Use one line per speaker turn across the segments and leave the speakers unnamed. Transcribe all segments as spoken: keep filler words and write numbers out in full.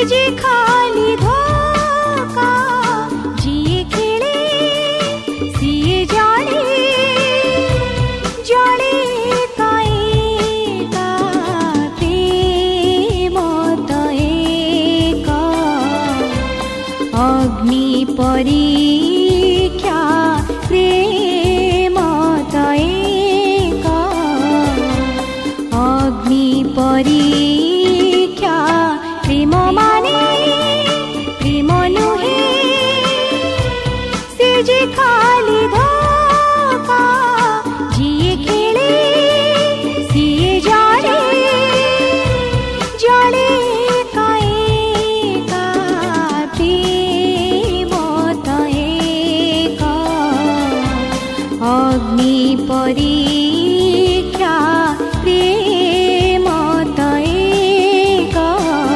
जे खाली धोका जिए खेले सिए जाने जड़े काएका प्रेम त एका अग्नि परीक्षा प्रेम त एका अग्नि परीक्षा प्रेम माने प्रेम नुहे से जे खाली धोका जिए खेले सिए जाने जड़े काएका प्रेम त एका अग्नि परीक्षा प्रेम त एका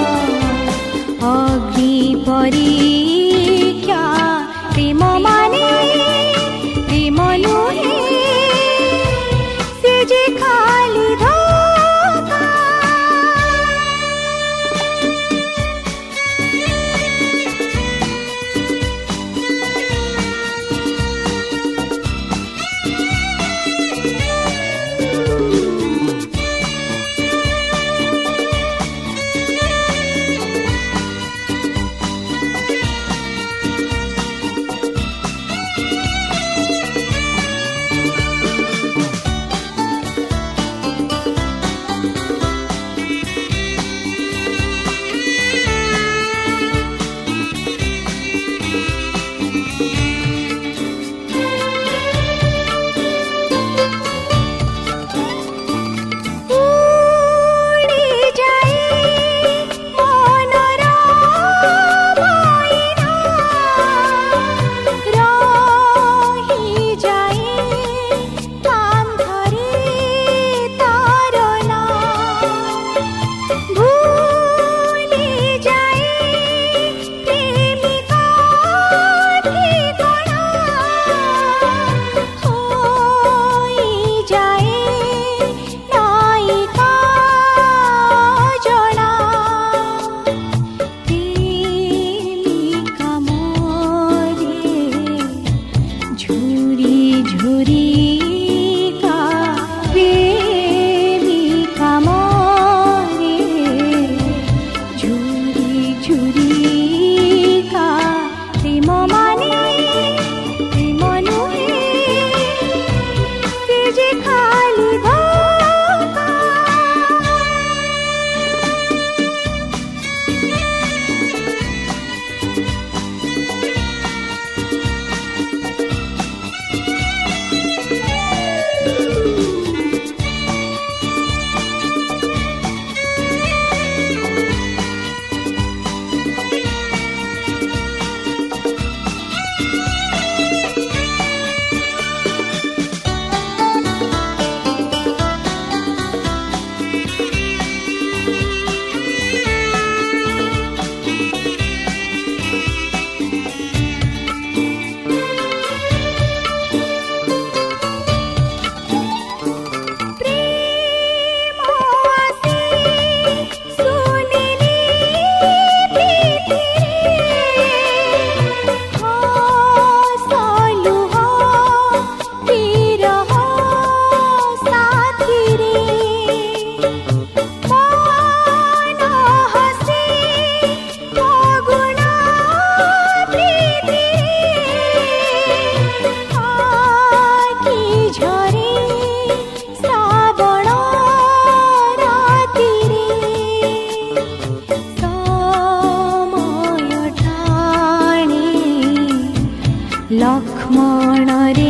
अग्नि परीक्षा प्रेम माने प्रेम नुहे से जे खाली धोका लक्ष्मण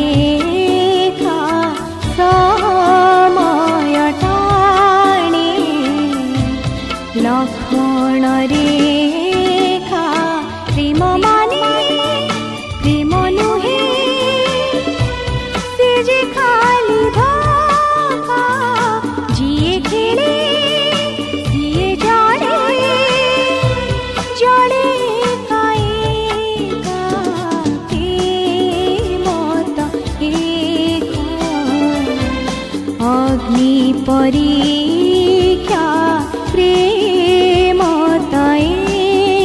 रेखा समय टाणे लक्ष्मण रेखा प्रेम माने प्रेम नुहे से जे खाली धोका जिए खेले सिए जाने जड़े अग्नि परीक्षा प्रेम त